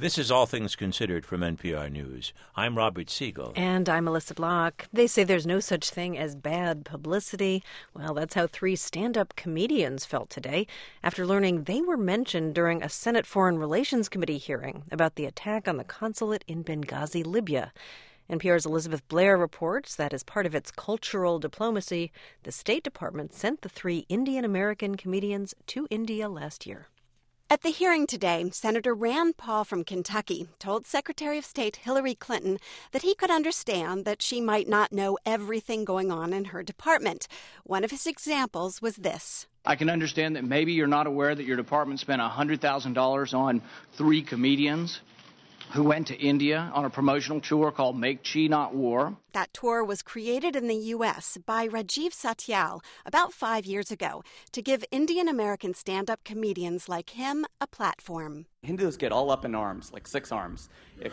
This is All Things Considered from NPR News. I'm Robert Siegel. And I'm Melissa Block. They say there's no such thing as bad publicity. Well, that's how three stand-up comedians felt today after learning they were mentioned during a Senate Foreign Relations Committee hearing about the attack on the consulate in Benghazi, Libya. NPR's Elizabeth Blair reports that as part of its cultural diplomacy, the State Department sent the three Indian-American comedians to India last year. At the hearing today, Senator Rand Paul from Kentucky told Secretary of State Hillary Clinton that he could understand that she might not know everything going on in her department. One of his examples was this. I can understand that maybe you're not aware that your department spent $100,000 on three comedians who went to India on a promotional tour called Make Chi Not War. That tour was created in the U.S. by Rajiv Satyal about 5 years ago to give Indian-American stand-up comedians like him a platform. Hindus get all up in arms, like 6 arms.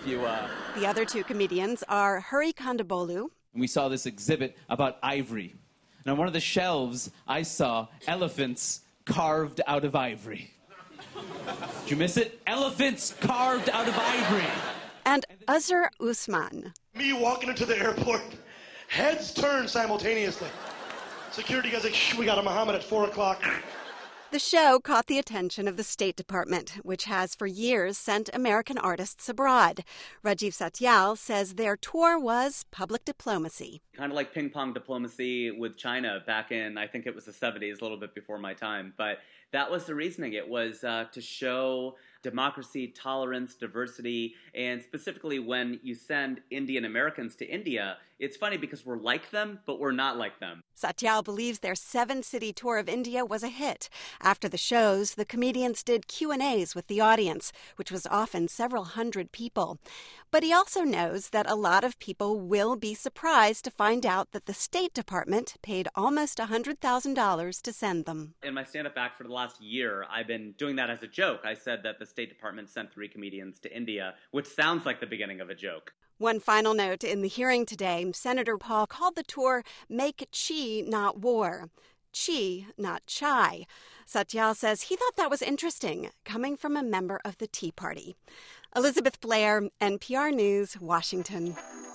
The other two comedians are Hari Kondabolu. We saw this exhibit about ivory. And on one of the shelves, I saw elephants carved out of ivory. Did you miss it? Elephants carved out of ivory. And Azhar Usman. Me walking into the airport, heads turn simultaneously. Security guys like, shh, we got a Muhammad at 4 o'clock. The show caught the attention of the State Department, which has for years sent American artists abroad. Rajiv Satyal says their tour was public diplomacy. Kind of like ping-pong diplomacy with China back in, I think it was the 70s, a little bit before my time. But that was the reasoning. It was to show democracy, tolerance, diversity, and specifically when you send Indian Americans to India, it's funny because we're like them, but we're not like them. Satyal believes their 7-city tour of India was a hit. After the shows, the comedians did Q&As with the audience, which was often several hundred people. But he also knows that a lot of people will be surprised to find out that the State Department paid almost $100,000 to send them. In my stand-up act for the last year, I've been doing that as a joke. I said that the State Department sent 3 comedians to India, which sounds like the beginning of a joke. One final note in the hearing today, Senator Paul called the tour Make Chi Not War. Chi, not chai. Satyal says he thought that was interesting, coming from a member of the Tea Party. Elizabeth Blair, NPR News, Washington.